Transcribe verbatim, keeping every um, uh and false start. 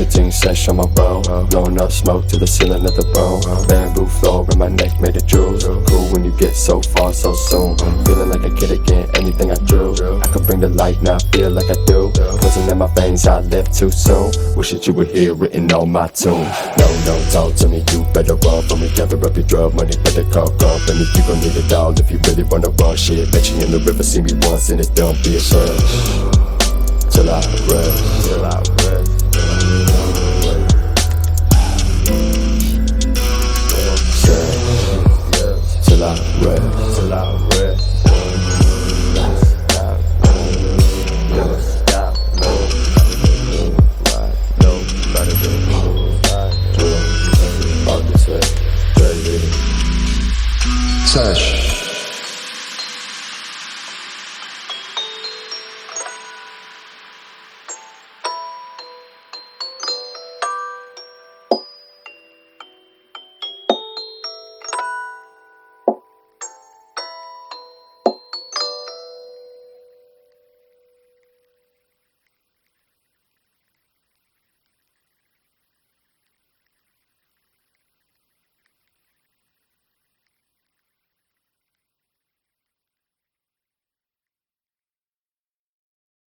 nicotine sesh on my bro. Blowing up smoke to the ceiling of the bone. Bamboo floor in my neck made it jewels. Cool when you get so far so soon. Feeling like a kid again, anything I drew. I could bring the light, now I feel like I do. Poison in my veins, I left too soon. Wish that you would hear written on my tomb. No, no, talk to me, you better run from me. Gather up your drug money, better call company. You gon' need it all if you really wanna run shit. Bet you in the river, see me once and it don't be a shame. Till I rest, till I rest. Till I rest, till I rest. Sesh.